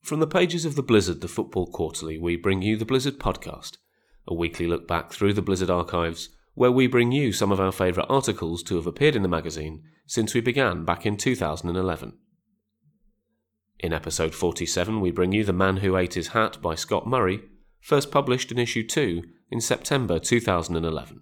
From the pages of the Blizzard, the Football Quarterly, we bring you the Blizzard Podcast, a weekly look back through the Blizzard archives, where we bring you some of our favourite articles to have appeared in the magazine since we began back in 2011. In episode 47, we bring you The Man Who Ate His Hat by Scott Murray, first published in issue 2 in September 2011.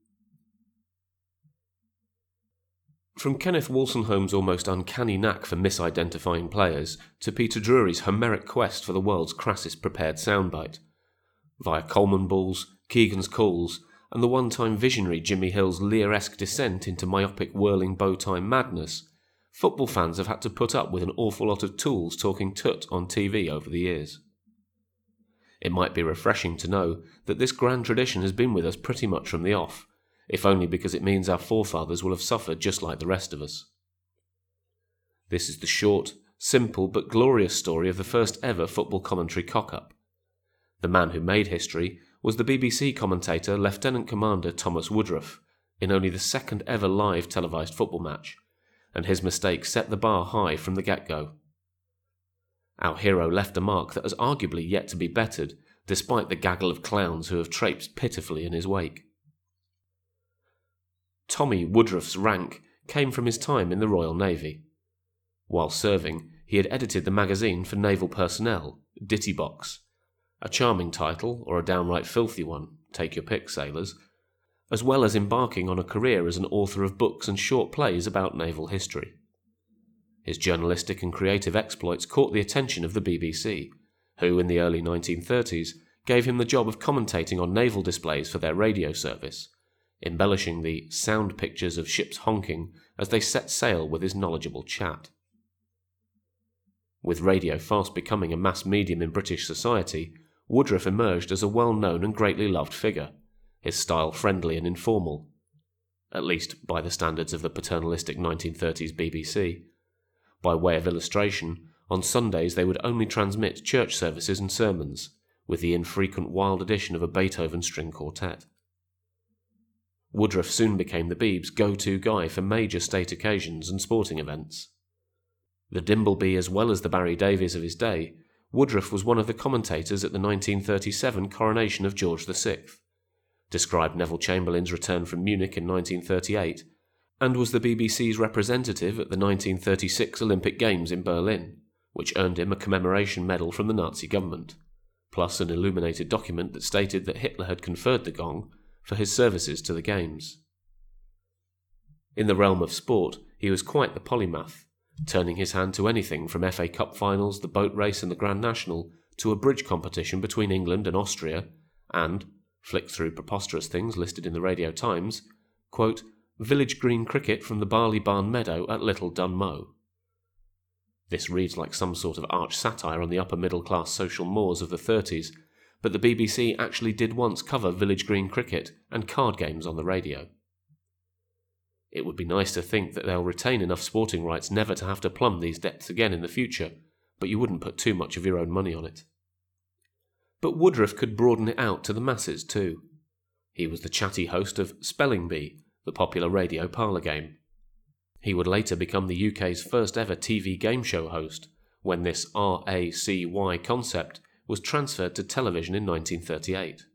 From Kenneth Wolstenholme's almost uncanny knack for misidentifying players to Peter Drury's Homeric quest for the world's crassest prepared soundbite, via Coleman balls, Keegan's calls, and the one-time visionary Jimmy Hill's Lear-esque descent into myopic whirling bow-tie madness, football fans have had to put up with an awful lot of tools talking tut on TV over the years. It might be refreshing to know that this grand tradition has been with us pretty much from the off, if only because it means our forefathers will have suffered just like the rest of us. This is the short, simple but glorious story of the first ever football commentary cock-up. The man who made history was the BBC commentator Lieutenant Commander Thomas Woodruff in only the second ever live televised football match, and his mistake set the bar high from the get-go. Our hero left a mark that has arguably yet to be bettered, despite the gaggle of clowns who have traipsed pitifully in his wake. Tommy Woodruff's rank came from his time in the Royal Navy. While serving, he had edited the magazine for naval personnel, Ditty Box, a charming title or a downright filthy one, take your pick, sailors, as well as embarking on a career as an author of books and short plays about naval history. His journalistic and creative exploits caught the attention of the BBC, who in the early 1930s gave him the job of commentating on naval displays for their radio service, embellishing the sound pictures of ships honking as they set sail with his knowledgeable chat. With radio fast becoming a mass medium in British society, Woodruff emerged as a well-known and greatly loved figure, his style friendly and informal, at least by the standards of the paternalistic 1930s BBC. By way of illustration, on Sundays they would only transmit church services and sermons, with the infrequent wild addition of a Beethoven string quartet. Woodruff soon became the Beeb's go-to guy for major state occasions and sporting events. The Dimbleby as well as the Barry Davies of his day, Woodruff was one of the commentators at the 1937 coronation of George VI, described Neville Chamberlain's return from Munich in 1938, and was the BBC's representative at the 1936 Olympic Games in Berlin, which earned him a commemoration medal from the Nazi government, plus an illuminated document that stated that Hitler had conferred the gong for his services to the Games. In the realm of sport, he was quite the polymath, turning his hand to anything from FA Cup finals, the boat race and the Grand National, to a bridge competition between England and Austria, and, flicked through preposterous things listed in the Radio Times, quote, village green cricket from the Barley Barn Meadow at Little Dunmow. This reads like some sort of arch satire on the upper-middle-class social mores of the 30s, but the BBC actually did once cover village green cricket and card games on the radio. It would be nice to think that they'll retain enough sporting rights never to have to plumb these depths again in the future, but you wouldn't put too much of your own money on it. But Woodruff could broaden it out to the masses too. He was the chatty host of Spelling Bee, the popular radio parlour game. He would later become the UK's first ever TV game show host, when this RACY concept was transferred to television in 1938.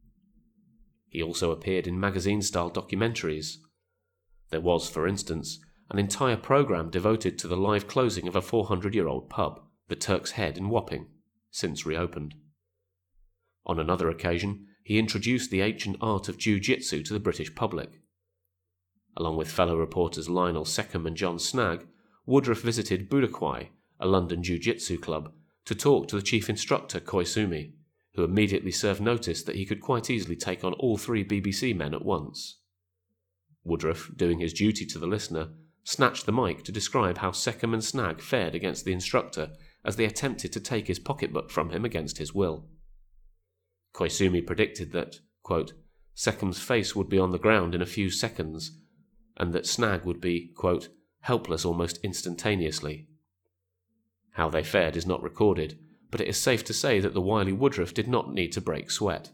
He also appeared in magazine-style documentaries. There was, for instance, an entire programme devoted to the live closing of a 400-year-old pub, the Turk's Head in Wapping, since reopened. On another occasion, he introduced the ancient art of jiu-jitsu to the British public. Along with fellow reporters Lionel Seckham and John Snagg, Woodruff visited Budokwai, a London jiu-jitsu club, to talk to the chief instructor Koizumi, who immediately served notice that he could quite easily take on all 3 BBC men at once. Woodruff, doing his duty to the listener, snatched the mic to describe how Seckham and Snagg fared against the instructor as they attempted to take his pocketbook from him against his will. Koizumi predicted that, quote, Seckham's face would be on the ground in a few seconds, and that Snagg would be, quote, helpless almost instantaneously. How they fared is not recorded, but it is safe to say that the wily Woodruff did not need to break sweat.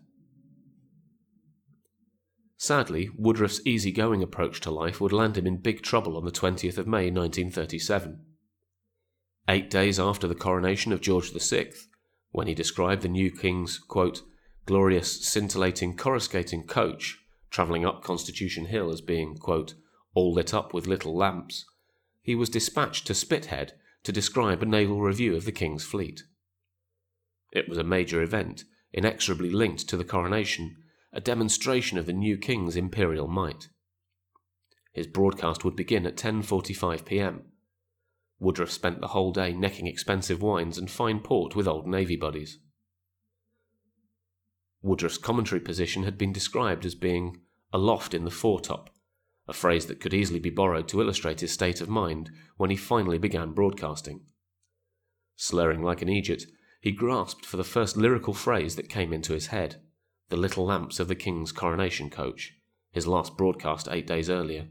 Sadly, Woodruff's easygoing approach to life would land him in big trouble on the 20th of May 1937. 8 days after the coronation of George VI, when he described the new king's, quote, glorious, scintillating, coruscating coach travelling up Constitution Hill as being, quote, all lit up with little lamps, he was dispatched to Spithead to describe a naval review of the king's fleet. It was a major event, inexorably linked to the coronation, a demonstration of the new king's imperial might. His broadcast would begin at 10:45 p.m. Woodruff spent the whole day necking expensive wines and fine port with old Navy buddies. Woodruff's commentary position had been described as being aloft in the foretop, a phrase that could easily be borrowed to illustrate his state of mind when he finally began broadcasting. Slurring like an Egypt, he grasped for the first lyrical phrase that came into his head, the little lamps of the king's coronation coach, his last broadcast 8 days earlier.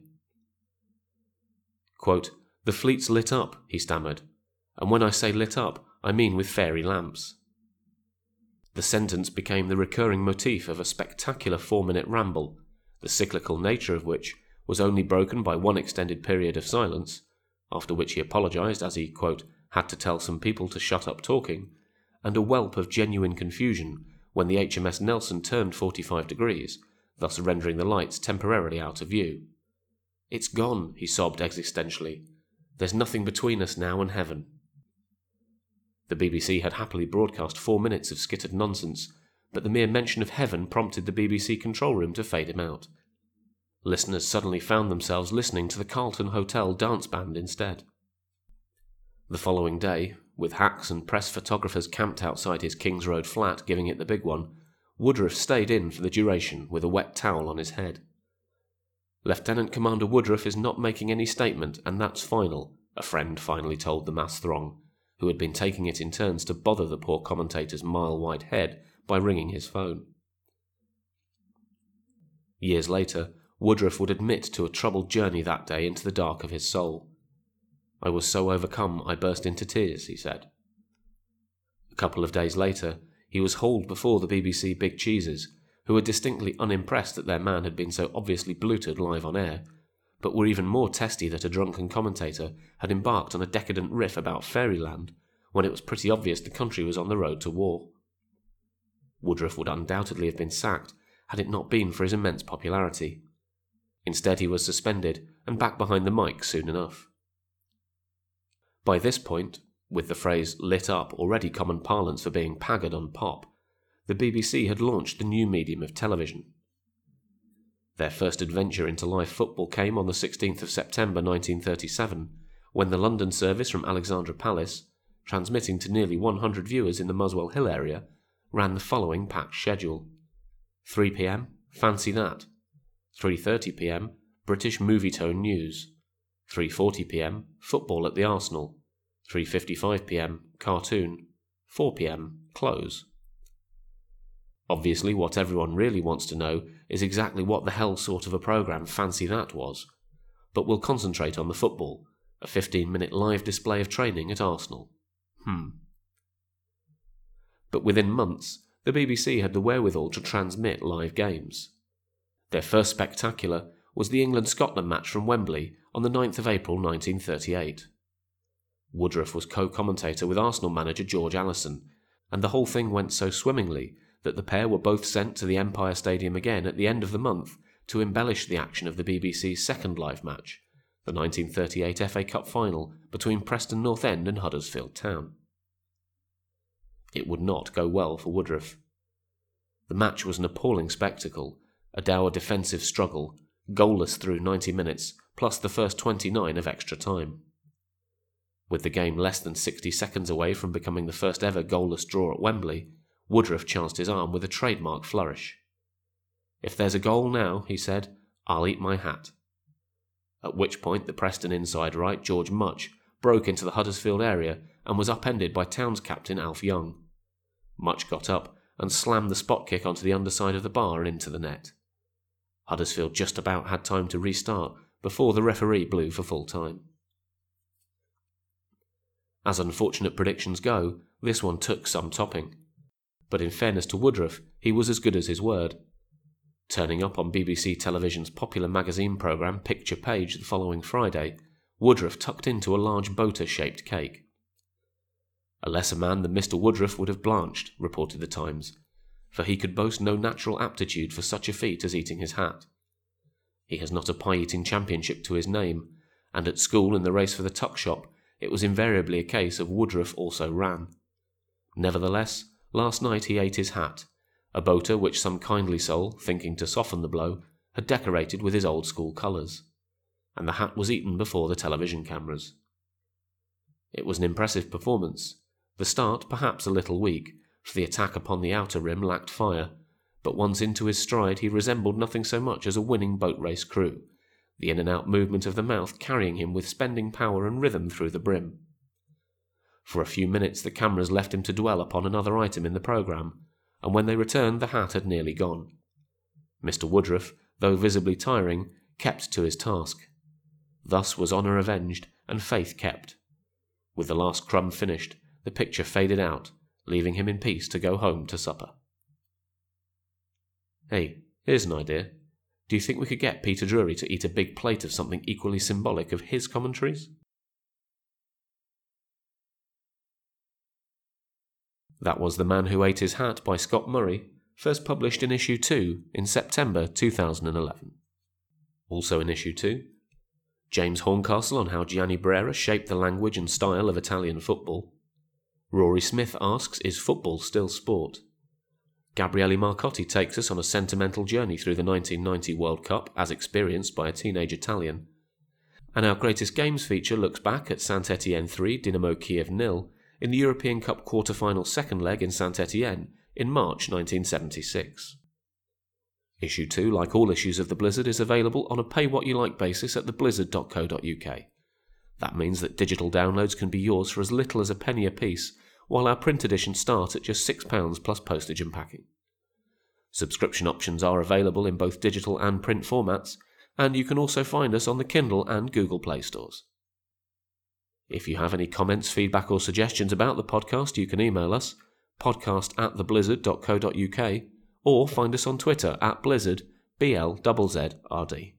Quote, the fleet's lit up, he stammered, and when I say lit up, I mean with fairy lamps. The sentence became the recurring motif of a spectacular 4-minute ramble, the cyclical nature of which was only broken by one extended period of silence, after which he apologized as he, quote, had to tell some people to shut up talking, and a whelp of genuine confusion when the HMS Nelson turned 45 degrees, thus rendering the lights temporarily out of view. It's gone, he sobbed existentially. There's nothing between us now and heaven. The BBC had happily broadcast 4 minutes of skittered nonsense, but the mere mention of heaven prompted the BBC control room to fade him out. Listeners suddenly found themselves listening to the Carlton Hotel dance band instead. The following day, with hacks and press photographers camped outside his Kings Road flat giving it the big one, Woodruff stayed in for the duration with a wet towel on his head. Lieutenant Commander Woodruff is not making any statement, and that's final, a friend finally told the mass throng, who had been taking it in turns to bother the poor commentator's mile-wide head by ringing his phone. Years later, Woodruff would admit to a troubled journey that day into the dark of his soul. I was so overcome I burst into tears, he said. A couple of days later, he was hauled before the BBC Big Cheeses, who were distinctly unimpressed that their man had been so obviously bluted live on air, but were even more testy that a drunken commentator had embarked on a decadent riff about fairyland when it was pretty obvious the country was on the road to war. Woodruff would undoubtedly have been sacked had it not been for his immense popularity. Instead, he was suspended and back behind the mic soon enough. By this point, with the phrase lit up already common parlance for being pagged on pop, the BBC had launched the new medium of television. Their first adventure into live football came on the 16th of September 1937, when the London service from Alexandra Palace, transmitting to nearly 100 viewers in the Muswell Hill area, ran the following packed schedule. 3 p.m, Fancy That. 3:30 p.m, British Movie Tone News. 3:40 p.m, Football at the Arsenal. 3:55 p.m, Cartoon. 4 p.m, Close. Obviously, what everyone really wants to know is exactly what the hell sort of a programme Fancy That was, but we'll concentrate on the football, a 15-minute live display of training at Arsenal. But within months, the BBC had the wherewithal to transmit live games. Their first spectacular was the England-Scotland match from Wembley on the 9th of April 1938. Woodruff was co-commentator with Arsenal manager George Allison, and the whole thing went so swimmingly that the pair were both sent to the Empire Stadium again at the end of the month to embellish the action of the BBC's second live match, the 1938 FA Cup final between Preston North End and Huddersfield Town. It would not go well for Woodruff. The match was an appalling spectacle, a dour defensive struggle, goalless through 90 minutes, plus the first 29 of extra time. With the game less than 60 seconds away from becoming the first ever goalless draw at Wembley, Woodruff chanced his arm with a trademark flourish. "If there's a goal now," he said, "I'll eat my hat." At which point the Preston inside right, George Much, broke into the Huddersfield area and was upended by Town's captain Alf Young. Much got up and slammed the spot kick onto the underside of the bar and into the net. Huddersfield just about had time to restart before the referee blew for full time. As unfortunate predictions go, this one took some topping. But in fairness to Woodruff, he was as good as his word. Turning up on BBC Television's popular magazine programme Picture Page the following Friday, Woodruff tucked into a large boater-shaped cake. A lesser man than Mr. Woodruff would have blanched, reported the Times, for he could boast no natural aptitude for such a feat as eating his hat. He has not a pie-eating championship to his name, and at school in the race for the tuck shop it was invariably a case of Woodruff also ran. Nevertheless, last night he ate his hat, a boater which some kindly soul, thinking to soften the blow, had decorated with his old-school colours, and the hat was eaten before the television cameras. It was an impressive performance, the start perhaps a little weak, for the attack upon the outer rim lacked fire, but once into his stride he resembled nothing so much as a winning boat race crew, the in-and-out movement of the mouth carrying him with spending power and rhythm through the brim. For a few minutes the cameras left him to dwell upon another item in the programme, and when they returned the hat had nearly gone. Mr. Woodruff, though visibly tiring, kept to his task. Thus was honour avenged and faith kept. With the last crumb finished, the picture faded out, leaving him in peace to go home to supper. Hey, here's an idea. Do you think we could get Peter Drury to eat a big plate of something equally symbolic of his commentaries? That was The Man Who Ate His Hat by Scott Murray, first published in issue 2 in September 2011. Also in issue 2, James Horncastle on how Gianni Brera shaped the language and style of Italian football. Rory Smith asks, is football still sport? Gabriele Marcotti takes us on a sentimental journey through the 1990 World Cup as experienced by a teenage Italian. And our Greatest Games feature looks back at Saint-Étienne 3, Dynamo Kiev 0 in the European Cup quarter-final second leg in Saint-Étienne in March 1976. Issue 2, like all issues of The Blizzard, is available on a pay-what-you-like basis at theblizzard.co.uk. That means that digital downloads can be yours for as little as a penny a piece, while our print editions start at just £6 plus postage and packing. Subscription options are available in both digital and print formats, and you can also find us on the Kindle and Google Play stores. If you have any comments, feedback or suggestions about the podcast, you can email us, podcast@theblizzard.co.uk, or find us on Twitter @Blizzard, BLZZRD.